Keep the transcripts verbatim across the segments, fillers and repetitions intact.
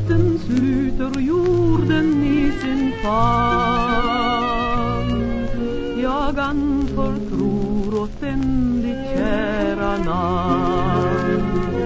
natten sluter jorden i sin famn. Jag anförtror åt den ditt kära namn.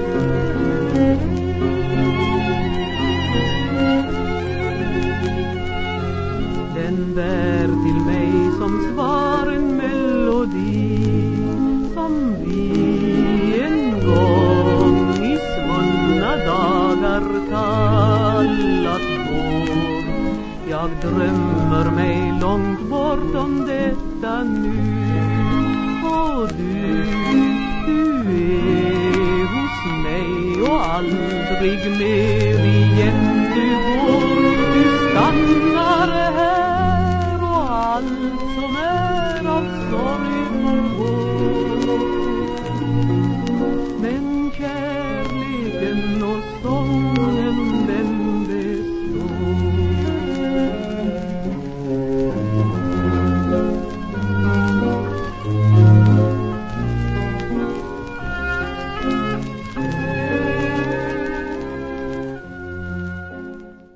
Den bär till mig som svar en melodi som vi en gång i svunna dagar kallat vår. Jag drömmer mig långt bort om detta nu, och du, du är hos mig och aldrig mer igen du går. Du stannar här och allt som är